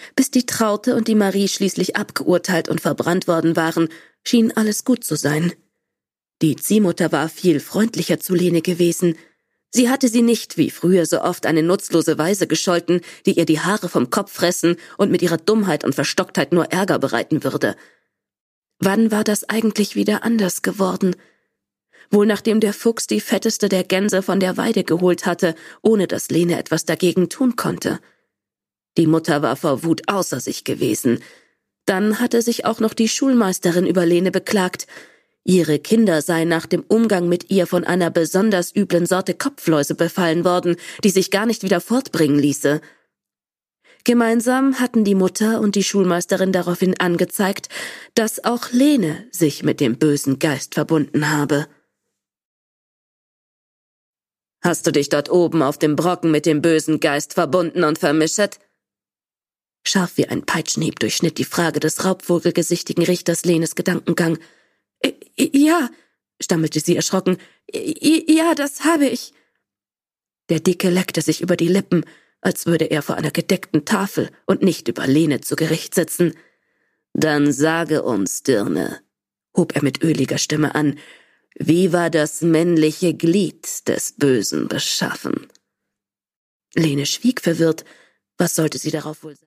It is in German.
Bis die Traute und die Marie schließlich abgeurteilt und verbrannt worden waren, schien alles gut zu sein. Die Ziehmutter war viel freundlicher zu Lene gewesen. Sie hatte sie nicht, wie früher so oft, eine nutzlose Waise gescholten, die ihr die Haare vom Kopf fressen und mit ihrer Dummheit und Verstocktheit nur Ärger bereiten würde. Wann war das eigentlich wieder anders geworden? Wohl nachdem der Fuchs die fetteste der Gänse von der Weide geholt hatte, ohne dass Lene etwas dagegen tun konnte. Die Mutter war vor Wut außer sich gewesen. Dann hatte sich auch noch die Schulmeisterin über Lene beklagt. Ihre Kinder seien nach dem Umgang mit ihr von einer besonders üblen Sorte Kopfläuse befallen worden, die sich gar nicht wieder fortbringen ließe. Gemeinsam hatten die Mutter und die Schulmeisterin daraufhin angezeigt, dass auch Lene sich mit dem bösen Geist verbunden habe. »Hast du dich dort oben auf dem Brocken mit dem bösen Geist verbunden und vermischet?« Scharf wie ein Peitschenhieb durchschnitt die Frage des raubvogelgesichtigen Richters Lenes Gedankengang. »Ja«, stammelte sie erschrocken, »ja, das habe ich.« Der Dicke leckte sich über die Lippen, als würde er vor einer gedeckten Tafel und nicht über Lene zu Gericht sitzen. »Dann sage uns, Dirne«, hob er mit öliger Stimme an, »wie war das männliche Glied des Bösen beschaffen?« Lene schwieg verwirrt. Was sollte sie darauf wohl sagen?